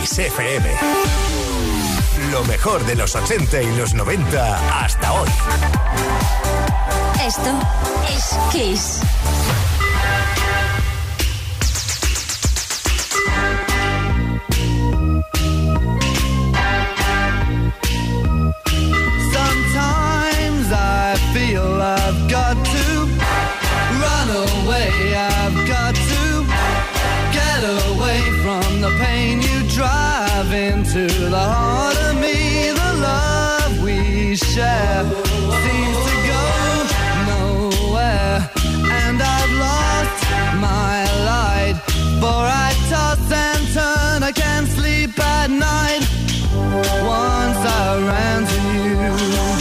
Kiss FM. Lo mejor de los 80 y los 90 hasta hoy. Esto es Kiss. Sometimes I feel I've got to run away. I've got to get away from the pain you drive into the heart of me. The love we share seems to go nowhere, and I've lost my light, for I toss and turn, I can't sleep at night. Once I ran to you,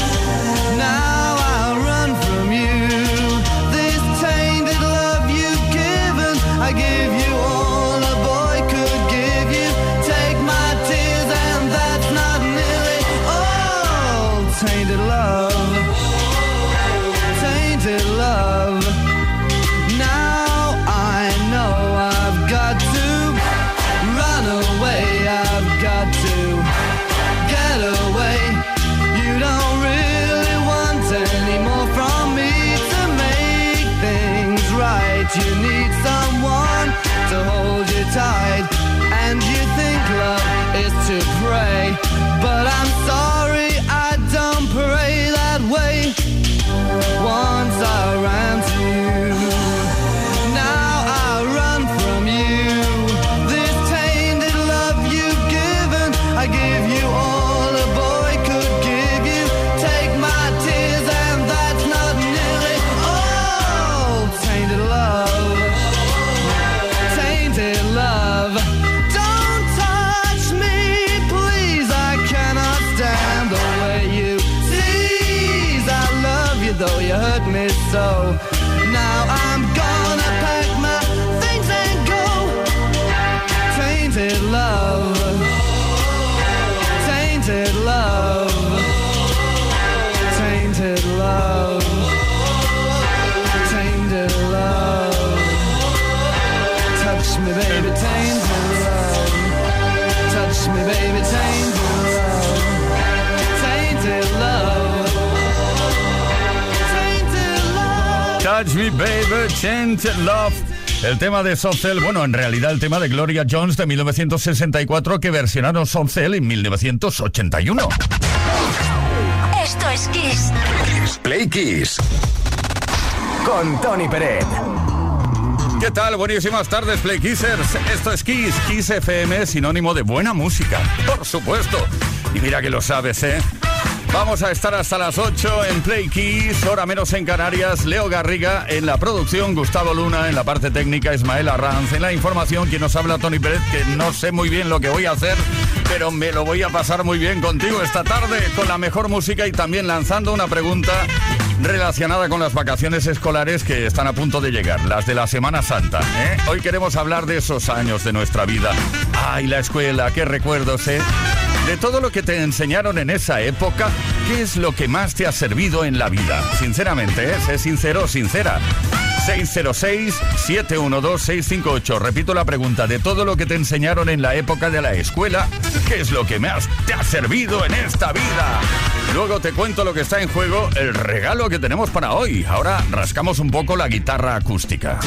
now I run from you. This tainted love you've given, I give you all a boy could give you. Take my tears and that's not nearly all. Tainted love, tainted love. Now I know I've got to run away. I've got to get away. You don't really want any more from me to make things right. You need someone to hold you tight, and you think love is to pray, but I'm sorry, I don't pray that way. Once I ran to you, now I run from you. This tainted love you've given, I give you all a boy could give you. Take my tears and that's not nearly all. Tainted love, tainted love. Don't touch me, please, I cannot stand the way you tease. I love you though you hurt me so. Now I'm gonna pack my things and go. Tainted love, tainted love, tainted love, tainted love. Touch me baby, tainted love. Touch me baby, tainted love. Tainted love, tainted love. Touch Me Baby, Tainted Love. El tema de Soft Cell, bueno, en realidad el tema de Gloria Jones de 1964 que versionaron Soft Cell en 1981. Esto es Kiss. Play Kiss con Tony Peret. ¿Qué tal? Buenísimas tardes, Play Kissers. Esto es Kiss. Kiss FM, sinónimo de buena música, por supuesto. Y mira que lo sabes, ¿eh? Vamos a estar hasta las 8 en Play Kiss, hora menos en Canarias. Leo Garriga en la producción, Gustavo Luna en la parte técnica, Ismael Arranz en la información. Quien nos habla, Tony Pérez, que no sé muy bien lo que voy a hacer, pero me lo voy a pasar muy bien contigo esta tarde con la mejor música y también lanzando una pregunta relacionada con las vacaciones escolares que están a punto de llegar, las de la Semana Santa, ¿eh? Hoy queremos hablar de esos años de nuestra vida. Ay, la escuela, qué recuerdos, ¿eh? De todo lo que te enseñaron en esa época, ¿qué es lo que más te ha servido en la vida? Sinceramente, ¿eh? Sé sincero o sincera. 606-712-658. Repito la pregunta. De todo lo que te enseñaron en la época de la escuela, ¿qué es lo que más te ha servido en esta vida? Luego te cuento lo que está en juego, el regalo que tenemos para hoy. Ahora rascamos un poco la guitarra acústica.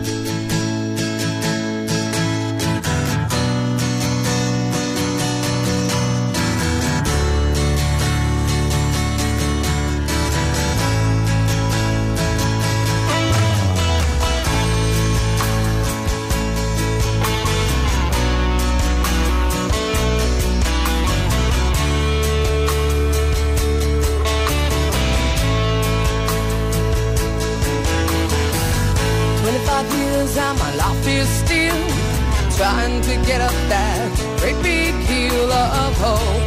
Trying to get up that great big hill of hope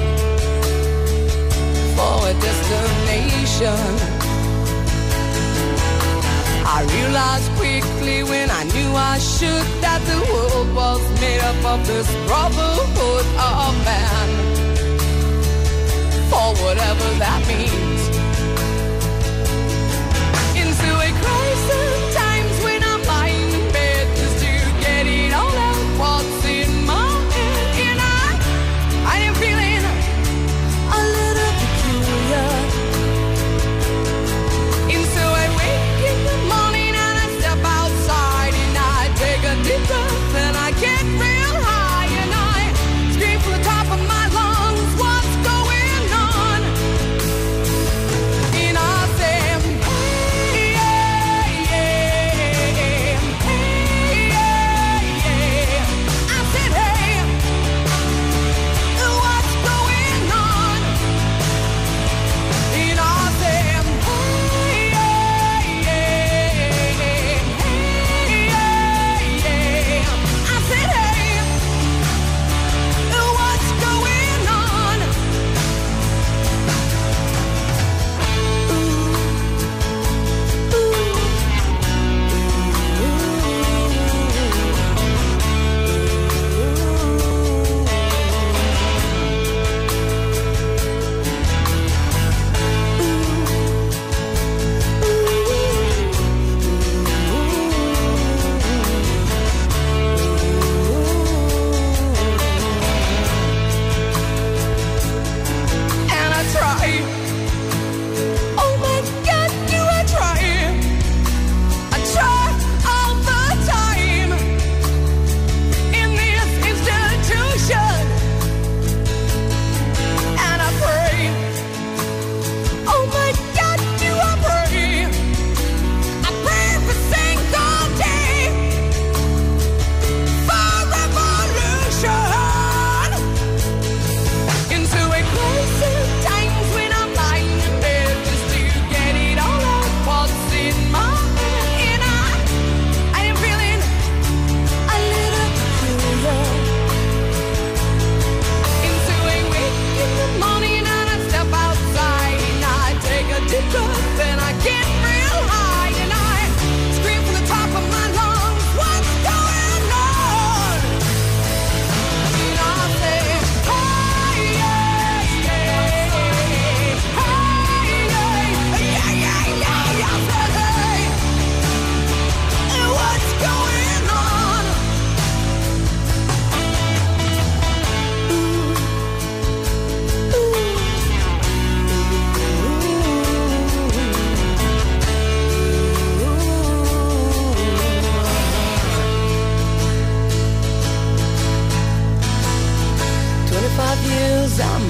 for a destination. I realized quickly when I knew I should that the world was made up of this brotherhood of man, for whatever that means. Into a crisis times when I'm lying in bed just to get it all out what's in my head, and I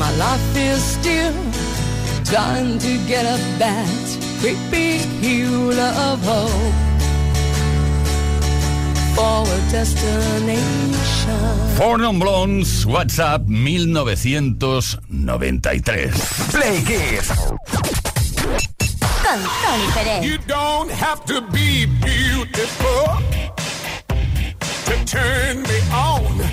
my life is still trying to get up that great big hill of hope for a destination. Four Non Blondes, WhatsApp 1993. Play Kiss. Con Tony Pérez. You don't have to be beautiful to turn me on.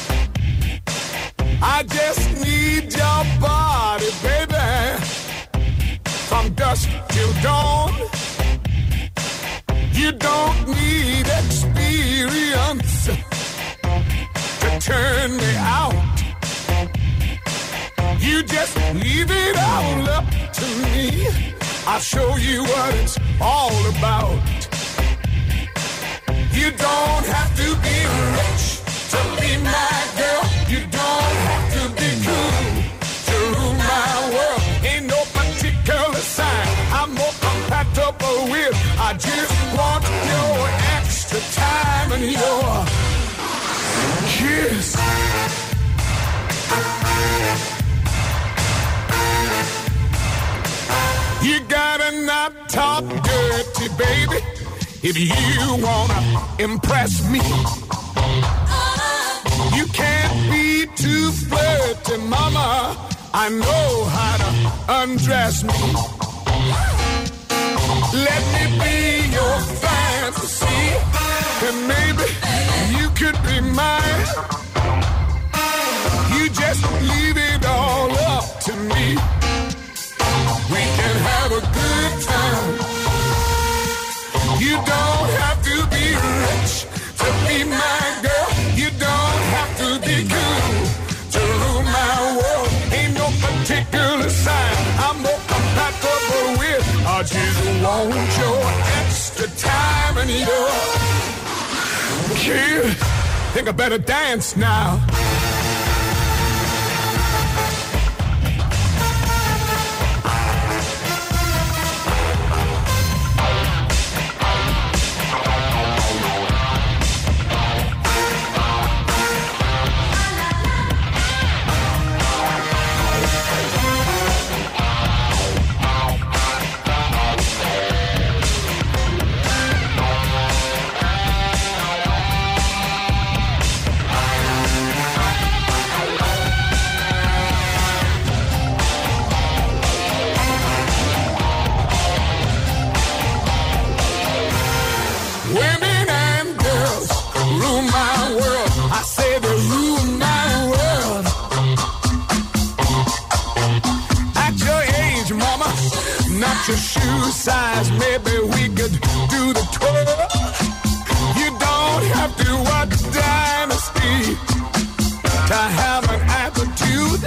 I just need your body, baby, from dusk till dawn. You don't need experience to turn me out. You just leave it all up to me. I'll show you what it's all about. You don't have to be rich to be my girl. You don't have to be cool to rule my world. Ain't no particular sign I'm more compatible with. I just want your extra time and your kiss. You gotta not talk dirty, baby, if you wanna impress me. You can't be too flirty, mama. I know how to undress me. Let me be your fantasy, and maybe you could be mine. You just leave it all up to me. We can have a good time. You don't have to be rich to be my girl. You don't have to be cool to rule my world. Ain't no particular sign I'm more compatible with. I just want your extra time and your kiss. Think I better dance now. Your shoe size, maybe we could do the tour. You don't have to watch Dynasty to have an attitude.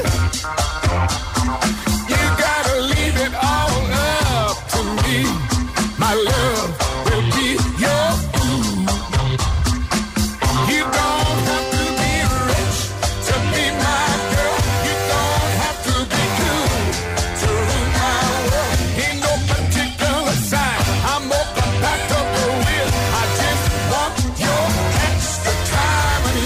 You gotta leave it all up to me. My love will be your food. You don't have to be rich to be my girl. You don't have to be cool to rule my world. Ain't no particular sign I'm more compatible with. I just want your extra time and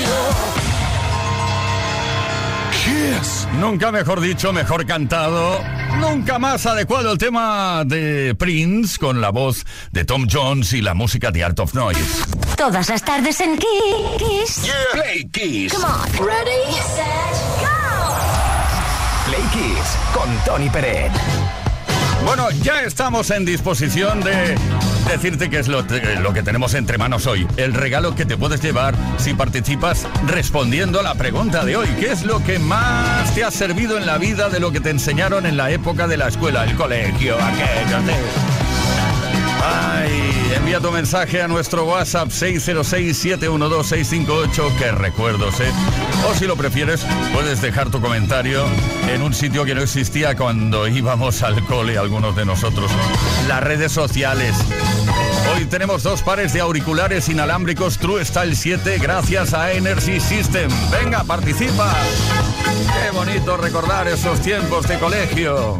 your kiss. Nunca mejor dicho, mejor cantado, nunca más adecuado el tema de Prince con la voz de Tom Jones y la música de Art of Noise. Todas las tardes en Kiss. Yeah. Play Kiss. Come on. Ready, set, go. Play Kiss con Tony Pérez. Bueno, ya estamos en disposición de decirte qué es lo que tenemos entre manos hoy. El regalo que te puedes llevar si participas respondiendo a la pregunta de hoy. ¿Qué es lo que más te ha servido en la vida de lo que te enseñaron en la época de la escuela, el colegio, aquello? Ay, envía tu mensaje a nuestro WhatsApp 606-712-658. Qué recuerdos, ¿eh? O si lo prefieres, puedes dejar tu comentario en un sitio que no existía cuando íbamos al cole, algunos de nosotros. Las redes sociales. Hoy tenemos 2 pares de auriculares inalámbricos True Style 7 gracias a Energy System. Venga, participa. Qué bonito recordar esos tiempos de colegio.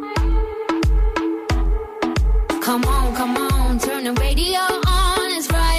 Come on, turn the radio on, it's Friday.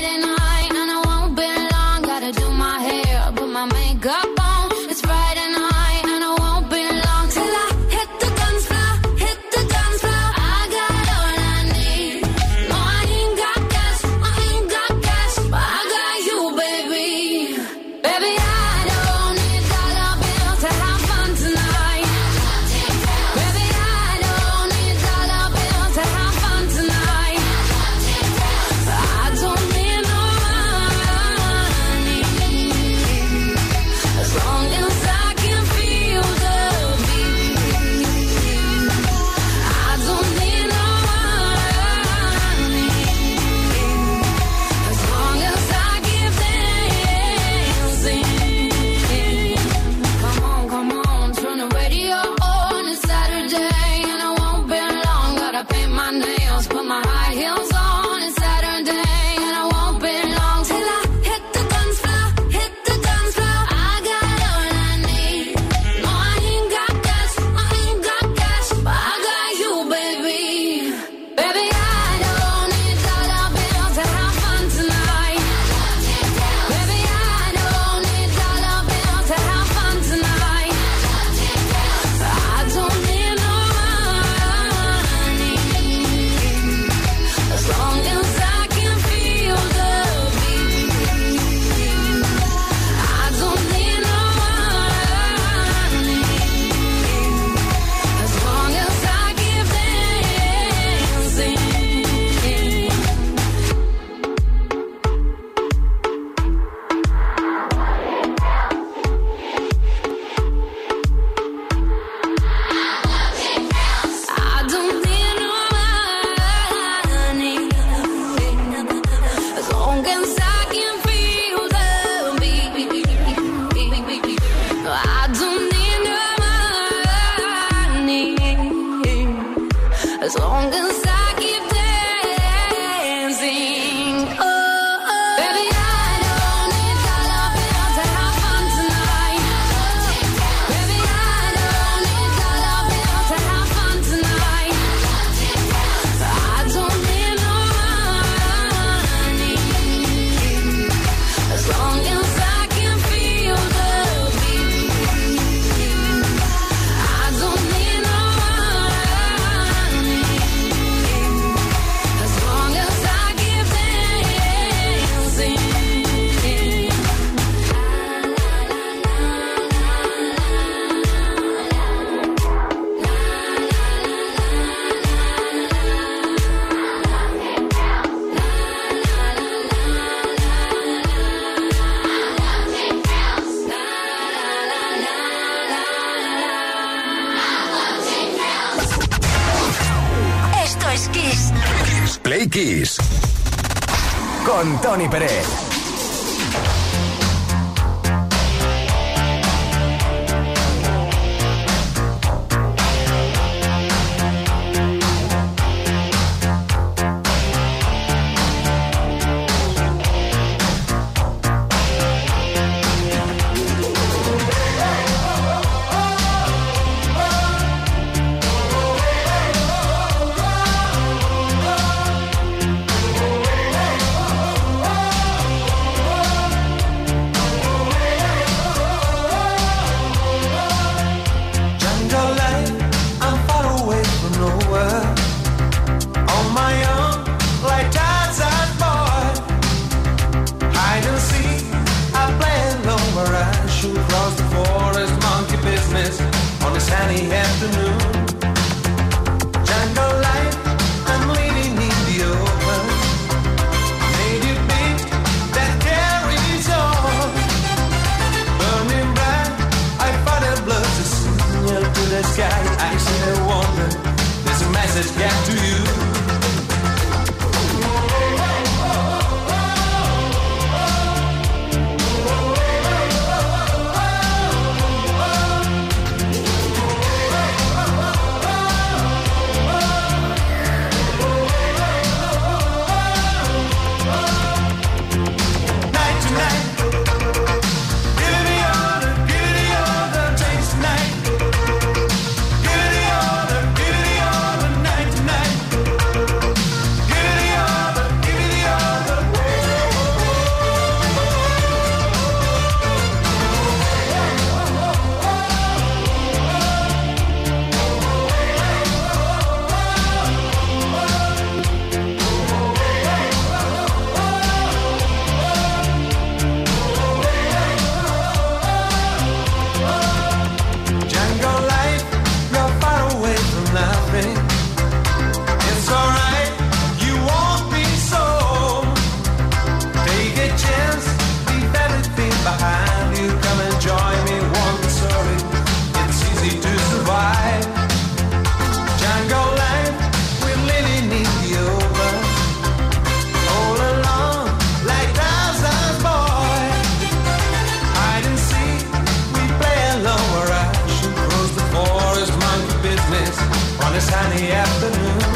as long as I keep dancing. Oh, oh. Baby, I don't need dollar bills to have fun tonight. Baby, I don't need dollar bills to have fun tonight. I don't need no money as long as I can feel the beat. I don't need no money as long as I keep dancing. Esto es Kiss. Play Kiss. Con Tony Pérez. Jungle life, I'm far away from nowhere. On my own, like Tarzan boy. Hide and seek, I play alone where I should cross the forest, monkey business on a sunny afternoon. Jungle life, I'm living in the open. Native beat that carries on. Burning bright, I fight a blood to signal to the sky. I see a wonder, there's a message get to you. Night to night, give it the order, takes the night. Give it the order, night to night. Give it the order, Jungle life, you're far away from nothing. It's alright, you won't be so. Take a chance, leave everything behind you. Come and join me, won't be sorry. It's easy to survive. Jungle life, we're living in the open. All alone, like Tarzan's boy. Hide and seek, we play alone where I should cross the forest, monkey business on a sunny afternoon.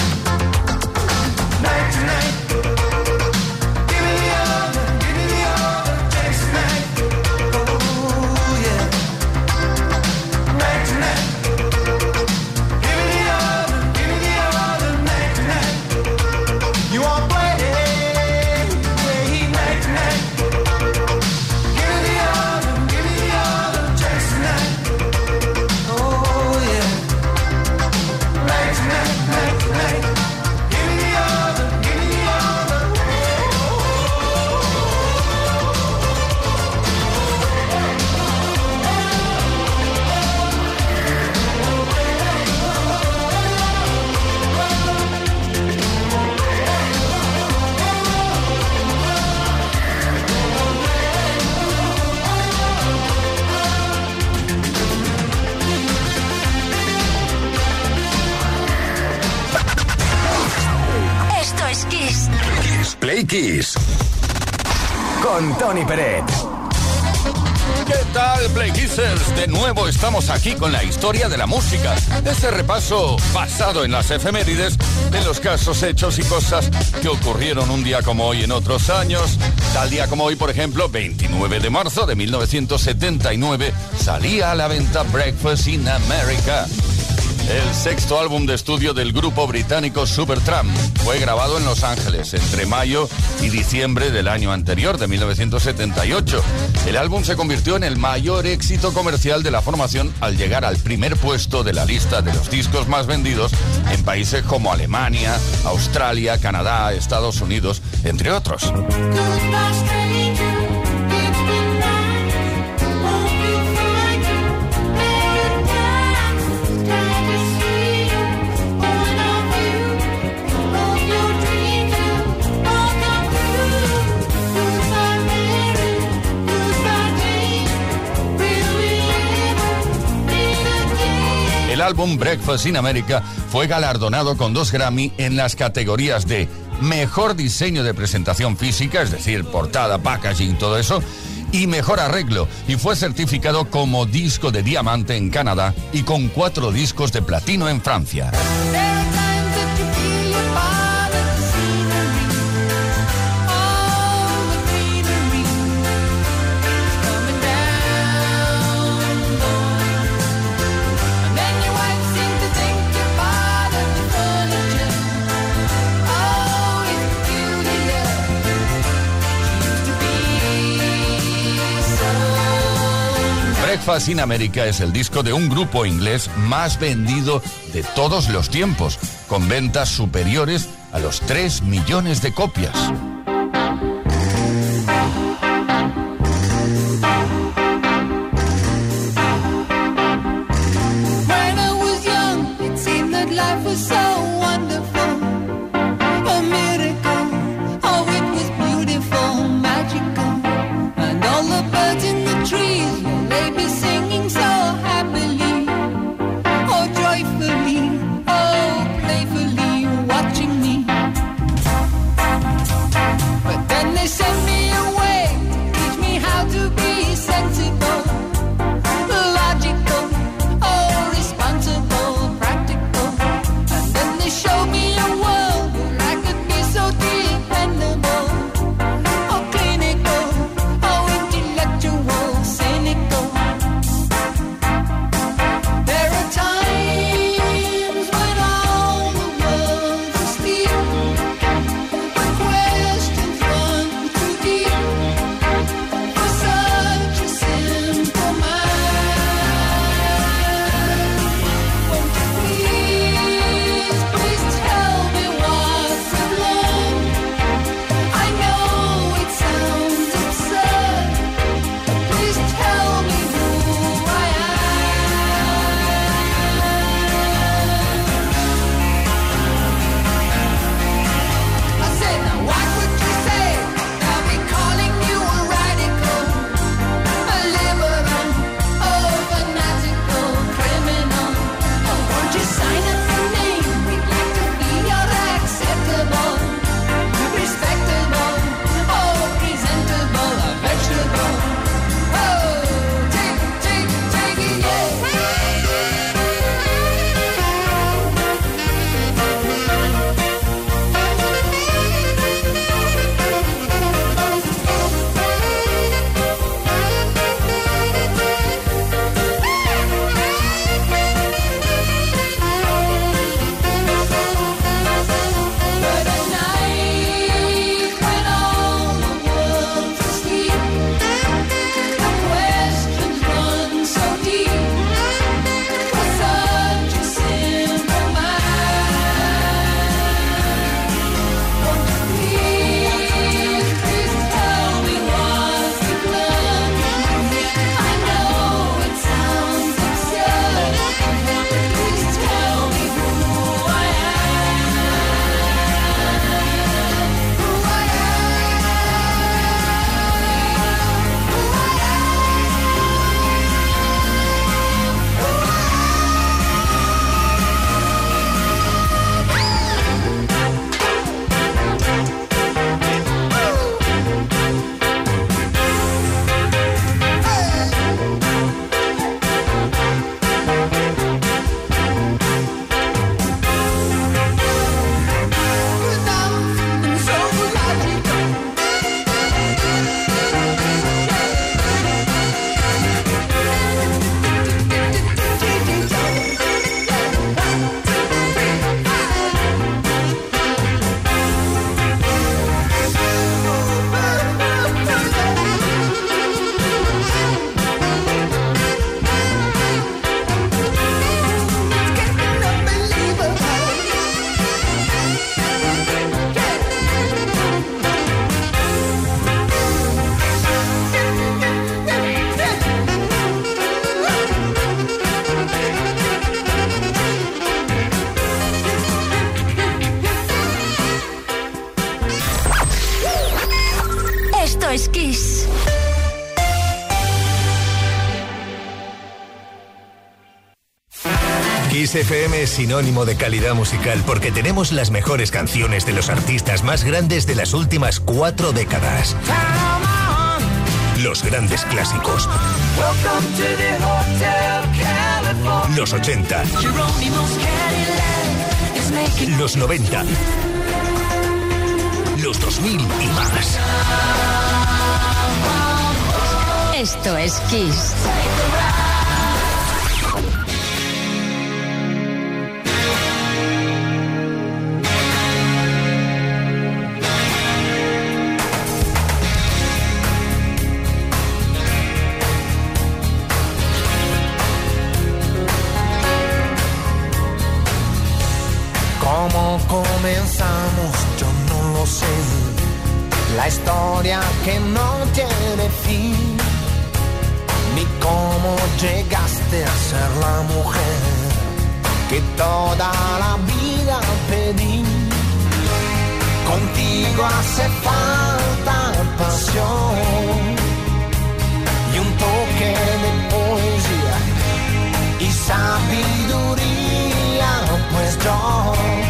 Night to night, give me the order, takes the night. Oh yeah. Night to night, give me the order, night to night. You won't play, night to night. Give me the order, takes the night. Oh yeah. Night to night, night to night. Give me the order, Esto es Kiss. Play Kiss. Con Tony Pérez. ¿Qué tal, Play Kissers? De nuevo estamos aquí con la historia de la música. Ese repaso basado en las efemérides de los casos, hechos y cosas que ocurrieron un día como hoy en otros años. Tal día como hoy, por ejemplo, 29 de marzo de 1979, salía a la venta Breakfast in America. El sexto álbum de estudio del grupo británico Supertramp fue grabado en Los Ángeles entre mayo y diciembre del año anterior, de 1978. El álbum se convirtió en el mayor éxito comercial de la formación al llegar al primer puesto de la lista de los discos más vendidos en países como Alemania, Australia, Canadá, Estados Unidos, entre otros. El álbum Breakfast in America fue galardonado con 2 Grammy en las categorías de Mejor Diseño de Presentación Física, es decir, portada, packaging, todo eso, y Mejor Arreglo, y fue certificado como disco de diamante en Canadá y con 4 discos de platino en Francia. Breakfast in America es el disco de un grupo inglés más vendido de todos los tiempos, con ventas superiores a los 3 millones de copias. Kiss FM es sinónimo de calidad musical porque tenemos las mejores canciones de los artistas más grandes de las últimas 4 décadas. Los grandes clásicos. Los 80. Los 90. Los 2000 y más. Esto es Kiss. ¿Cómo comenzamos? Yo no lo sé. La historia que no tiene fin. Ni cómo llegaste a ser la mujer que toda la vida pedí. Contigo hace falta pasión y un toque de poesía y sabiduría, pues yo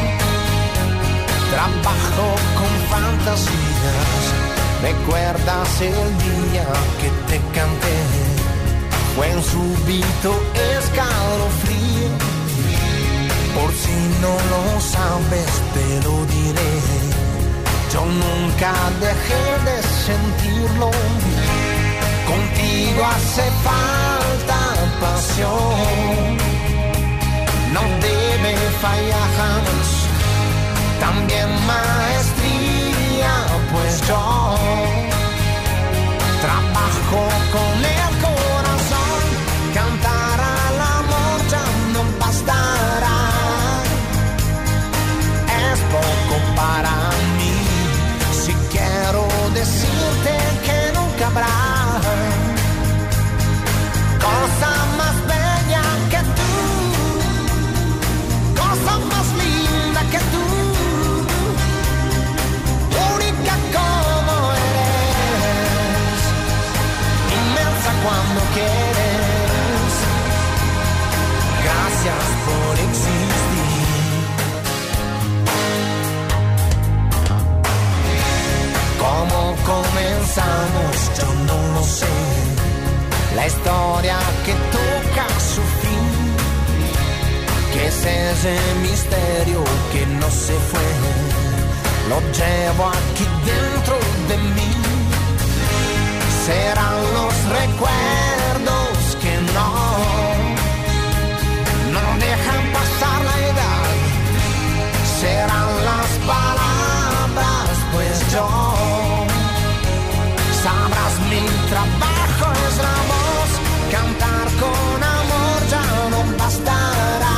trabajo con fantasías. ¿Recuerdas el día que te canté? Fue un súbito escalofrío. Por si no lo sabes te lo diré. Yo nunca dejé de sentirlo. Contigo hace falta pasión. No debe fallar jamás. También maestría, pues yo trabajo con el corazón. Cantar al amor ya no bastará. Es poco para mí. Si quiero decirte que nunca habrá cosa más bella que tú, cosa más linda que tú. Cuando quieres, gracias por existir. ¿Cómo comenzamos? Yo no lo sé. La historia que toca su fin, que es ese misterio que no se fue, lo llevo aquí dentro de mí. Serán los recuerdos que no dejan pasar la edad. Serán las palabras, pues yo sabrás mi trabajo es la voz. Cantar con amor ya no bastará.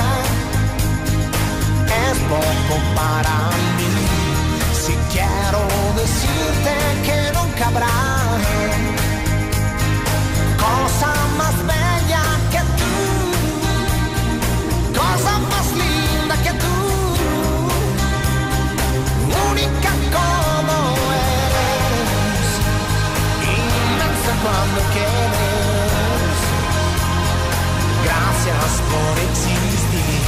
Es poco para mí. Si quiero decirte que nunca habrá cosa más bella que tú, cosa más linda que tú, única como eres, inmensa cuando quieres. Gracias por existir.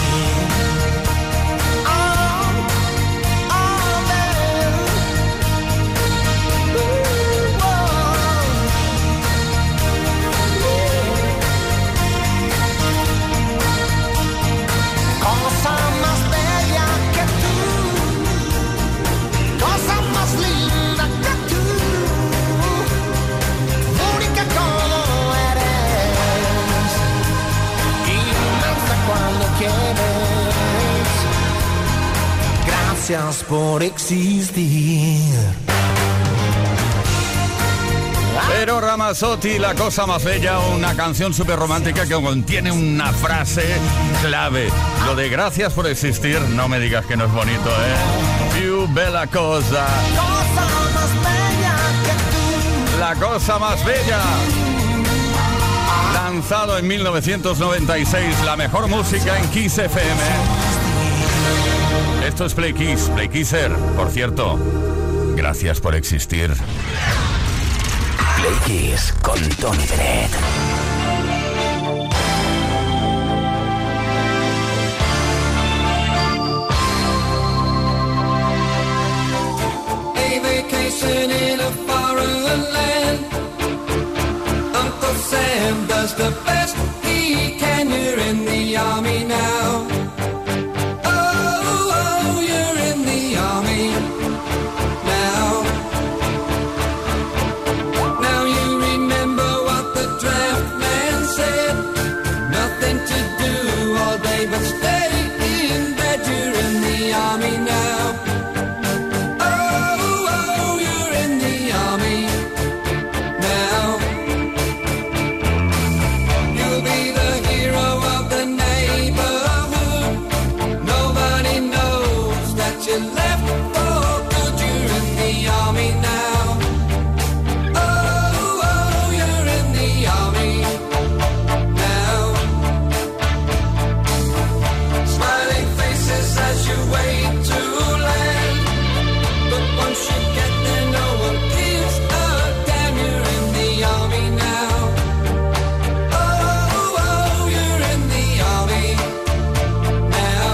Gracias por existir. Pero Ramazzotti, La cosa más bella, una canción súper romántica que contiene una frase clave. Lo de gracias por existir, no me digas que no es bonito, ¿eh? Più bella cosa. La cosa más bella. Lanzado en 1996, la mejor música en Kiss FM. Esto es Play Kiss, Play Kisser. Por cierto, gracias por existir. Play Kiss con Tony Bennett. racing in a foreign land. Uncle Sam does the best he can. You're in the army now. Oh, oh, you're in the army now. Now you remember what the draft man said. Nothing to do all day but stay in bed. You're in the army now. Oh, oh, you're in the army now. You'll be the hero of the neighborhood. Nobody knows that you left for good. You're in the army now. Oh, oh, you're in the army now. Smiling faces as you wait to land. But once you get there, no one gives a damn. You're in the army now. Oh, oh, you're in the army now.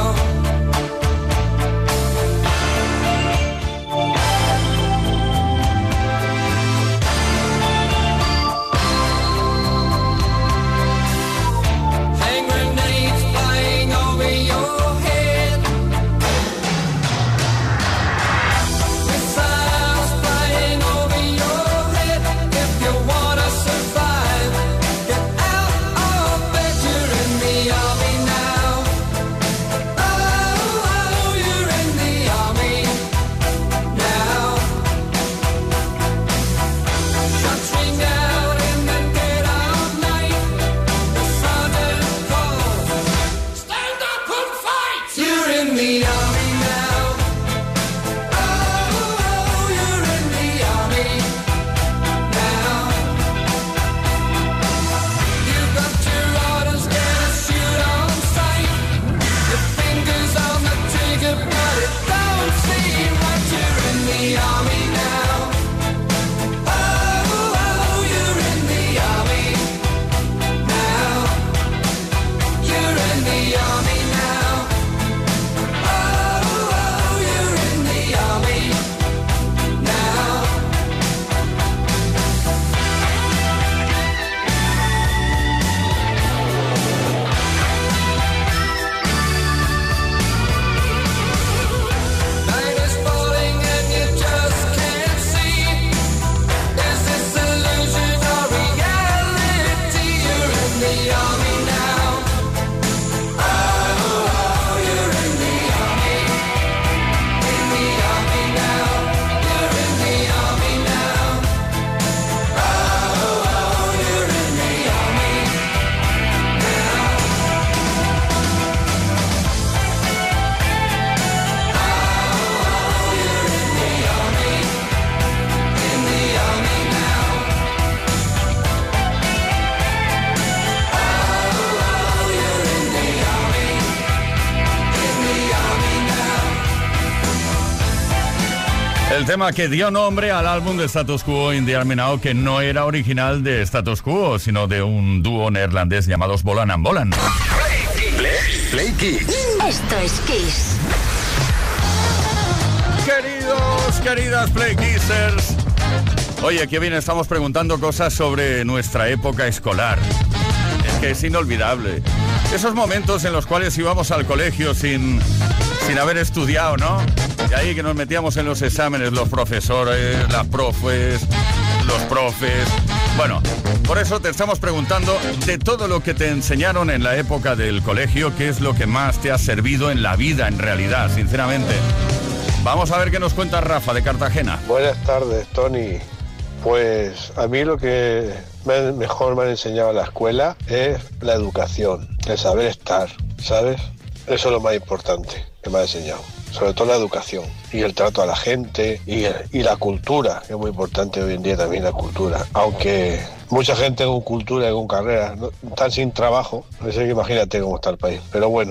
Hand grenades flying over your head. Missiles flying over your head. If you wanna survive, get out of bed. You're in the army now. Oh, oh, you're in the army now. Shots ring out in the dead of night. The sergeant calls, stand up and fight. You're in the army now. Oh, oh, you're in the army now. You've got your orders, get a shoot on sight. Your fingers on the trigger, but it don't seem right. You're in the army now. Oh, oh, you're in the army now. You're in the army now. Oh, oh, you're in the army now. Night is falling and you just can't see. Is this illusion or reality? You're in the army now. Oh, oh, you're in the army. In the army now. You're in the army now. Oh, oh, you're in the army now. El tema que dio nombre al álbum de Status Quo in the Army Now, que no era original de Status Quo, sino de un dúo neerlandés llamados Bolan and Bolan. Play Kids. Esto es Kiss. Queridos, queridas Play Kissers. Oye, qué bien, estamos preguntando cosas sobre nuestra época escolar. Es que es inolvidable. Esos momentos en los cuales íbamos al colegio sin haber estudiado, ¿no? Y ahí que nos metíamos en los exámenes, los profesores, las profes, los profes. Bueno, por eso te estamos preguntando de todo lo que te enseñaron en la época del colegio, ¿qué es lo que más te ha servido en la vida, en realidad, sinceramente? Vamos a ver qué nos cuenta Rafa de Cartagena. Buenas tardes, Tony. Pues a mí lo que mejor me han enseñado en la escuela es la educación, el saber estar, ¿sabes? Eso es lo más importante que me ha enseñado. Sobre todo la educación y el trato a la gente y la cultura, que es muy importante hoy en día también la cultura. Aunque mucha gente con cultura y con carrera están sin trabajo, no sé, imagínate cómo está el país. Pero bueno,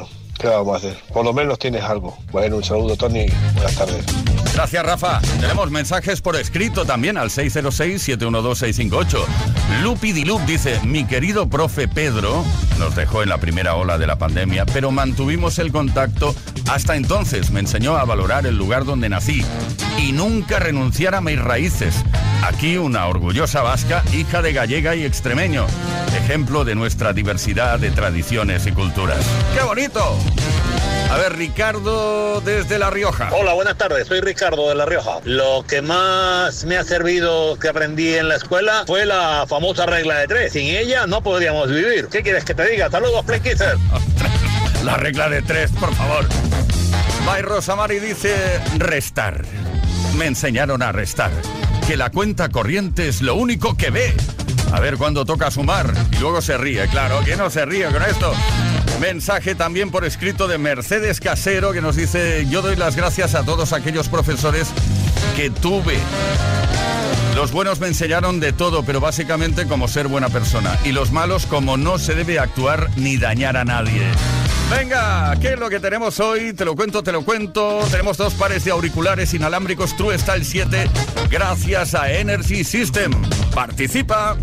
¿Qué vamos a hacer? Por lo menos tienes algo. Bueno, un saludo, Tony. Buenas tardes. Gracias, Rafa. Tenemos mensajes por escrito también al 606-712-658. Lupi Dilup dice: mi querido profe Pedro nos dejó en la primera ola de la pandemia, pero mantuvimos el contacto hasta entonces. Me enseñó a valorar el lugar donde nací y nunca renunciar a mis raíces. Aquí una orgullosa vasca, hija de gallega y extremeño. Ejemplo de nuestra diversidad de tradiciones y culturas. ¡Qué bonito! A ver, Ricardo desde La Rioja. Hola, buenas tardes, soy Ricardo de La Rioja. Lo que más me ha servido que aprendí en la escuela fue la famosa regla de 3. Sin ella no podríamos vivir. ¿Qué quieres que te diga? Saludos, Play Kisser. La regla de 3, por favor. Bay Rosamari dice: restar. Me enseñaron a restar. Que la cuenta corriente es lo único que ve. A ver cuándo toca sumar. Y luego se ríe, claro. ¿Quién no se ríe con esto? Mensaje también por escrito de Mercedes Casero, que nos dice: yo doy las gracias a todos aquellos profesores que tuve. Los buenos me enseñaron de todo, pero básicamente como ser buena persona. Y los malos como no se debe actuar ni dañar a nadie. Venga, ¿qué es lo que tenemos hoy? Te lo cuento. Tenemos 2 pares de auriculares inalámbricos True Style 7 gracias a Energy System. Participa.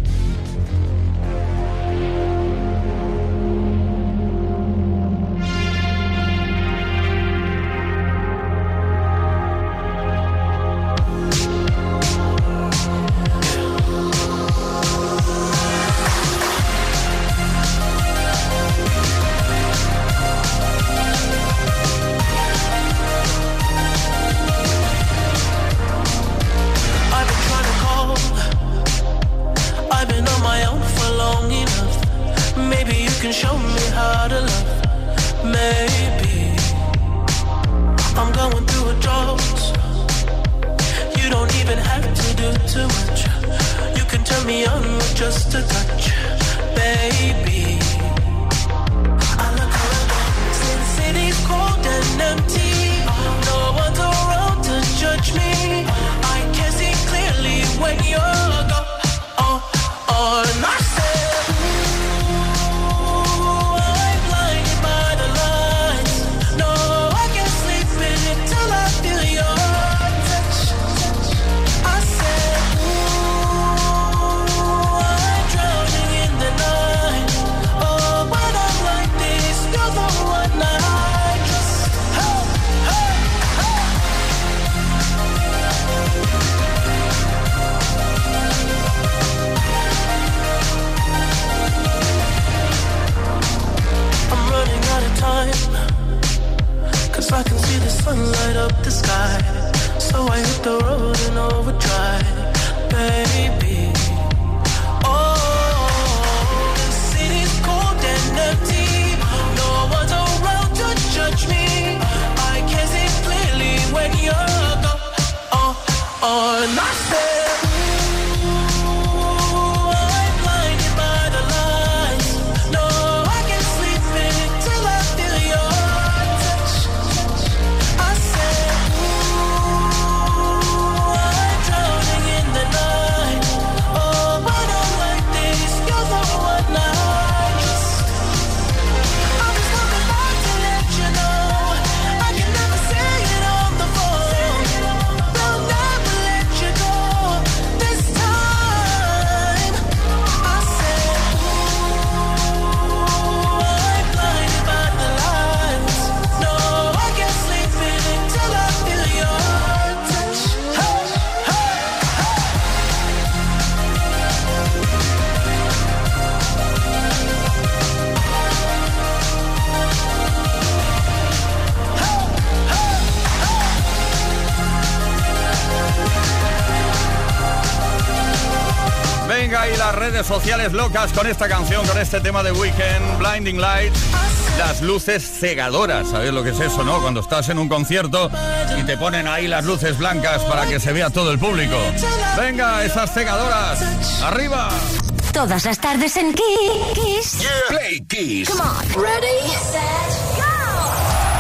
Y las redes sociales locas con esta canción, con este tema de Weekend, Blinding Lights. Las luces cegadoras, ¿sabes lo que es eso, no? Cuando estás en un concierto y te ponen ahí las luces blancas para que se vea todo el público. Venga, esas cegadoras, arriba. Todas las tardes en Kiss. Yeah. Play Kiss. Come on. Ready, set, go.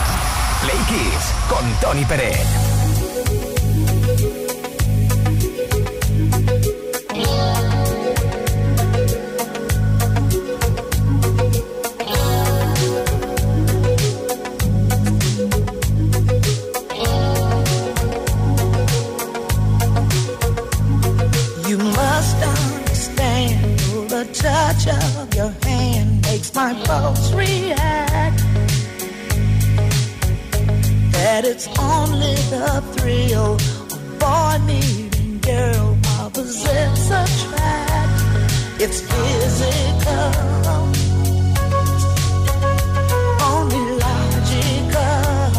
Play Kiss con Tony Pérez. only the thrill of boy meeting girl. Opposites attract, it's physical, only logical.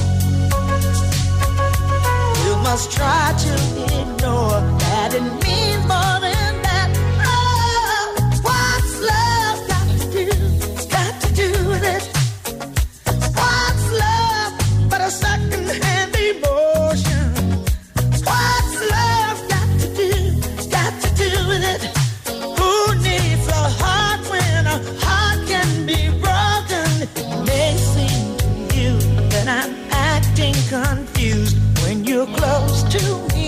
You must try to ignore that it means more than that. Oh, what's love got to do? Got to do with it. What's love but a second-hand emotion? What's love got to do? Got to do with it. Who needs a heart when a heart can be broken? It may seem to you that I'm acting confused when you're close to me.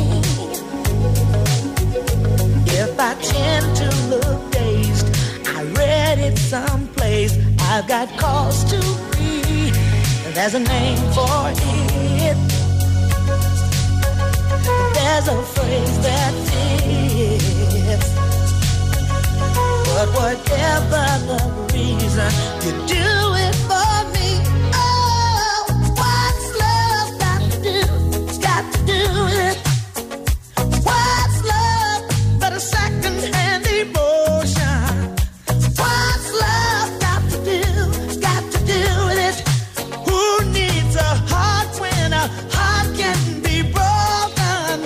If I tend to look dazed, I read it someplace. I've got cause to be. There's a name for it. There's a phrase that fits. But whatever the reason, you do it for me. Oh, what's love got to do? Got to do with it. What's love but a second-hand emotion? What's love got to do? Got to do with it. Who needs a heart when a heart can be broken?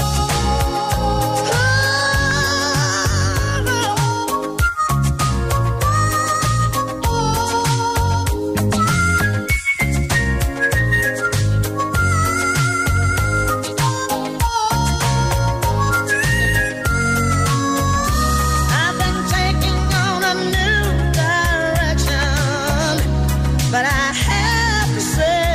I've been taking on a new direction, but I have to say,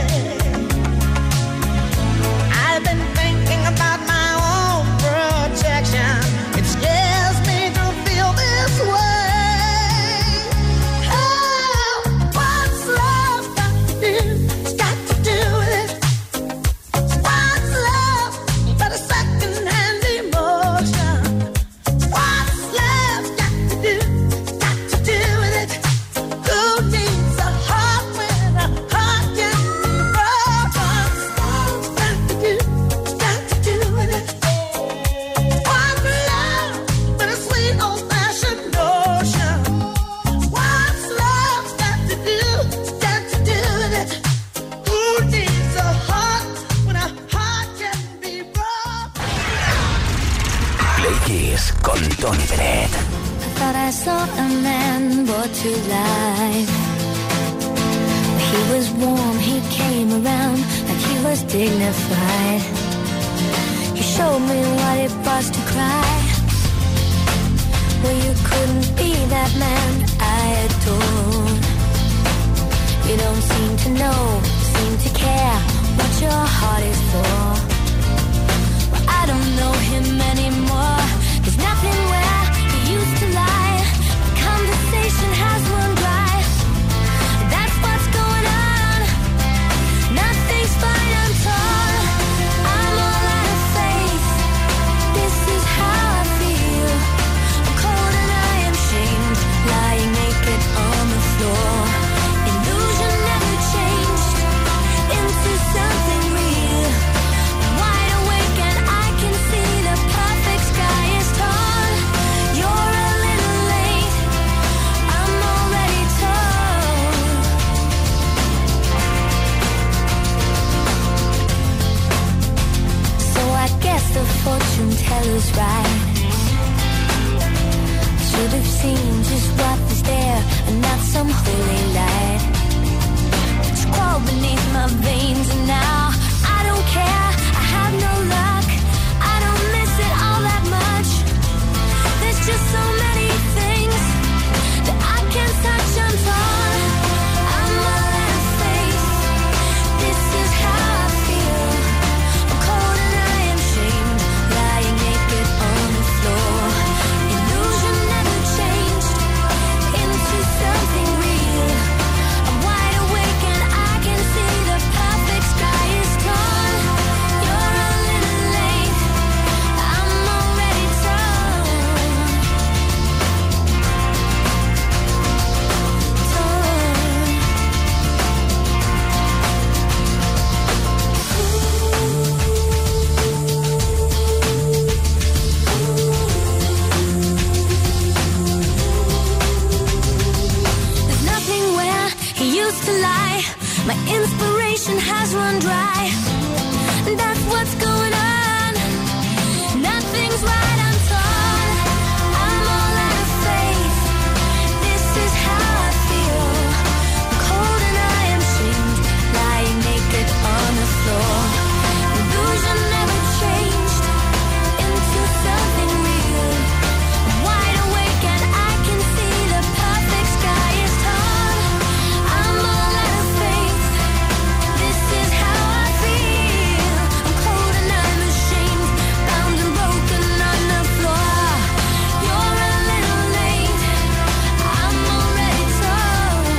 I've been thinking about my own protection. It scares me to feel this way. Oh, what's love got to do? Got to do with it. What's love but a second-hand emotion? What's love got to do? Got to do with it. Who needs a heart when a heart can be broken? Got to do with it. What's love but a sweet old-fashioned notion? What's love got to do with it. Who needs a heart when a heart can be broken? Play Kiss con Tony Bennett. I thought I saw a man brought to life. He was warm, he came around like he was dignified. He showed me what it was to cry. Well, you couldn't be that man I adored. You don't seem to know, seem to care what your heart is for. Well, I don't know him anymore. There's nothing where he used to lie. The conversation has run dry. That's what's going on. Nothing's fine, I'm torn. I'm all out of faith. This is how I feel. I'm cold and I am shamed, lying naked on the floor. Illusion never changed. In eyes run dry. That's what's going on. Nothing's right, I'm torn. I'm all out of faith. This is how I feel. Cold and I am shamed, lying naked on the floor. Illusion never changed into something real. I'm wide awake and I can see the perfect sky is torn. I'm all out of faith. This is how I feel. I'm cold and I'm ashamed, bound and broken on the floor. You're a little late. I'm already torn.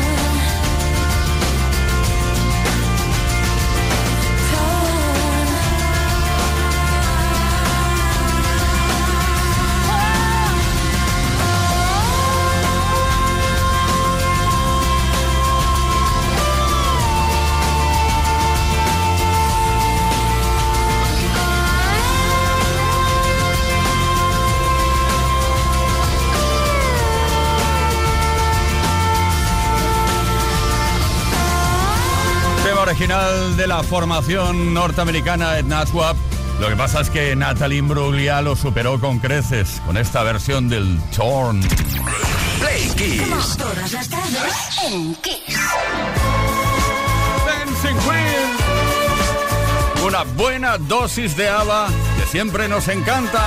Tema original de la formación norteamericana Ed Naswap. Lo que pasa es que Natalie Imbruglia lo superó con creces con esta versión del Torn. Play Kiss. Todas las tardes en Kiss. Dancing Queen. Una buena dosis de ABBA que siempre nos encanta.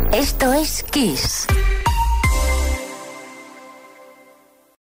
Esto es Kiss.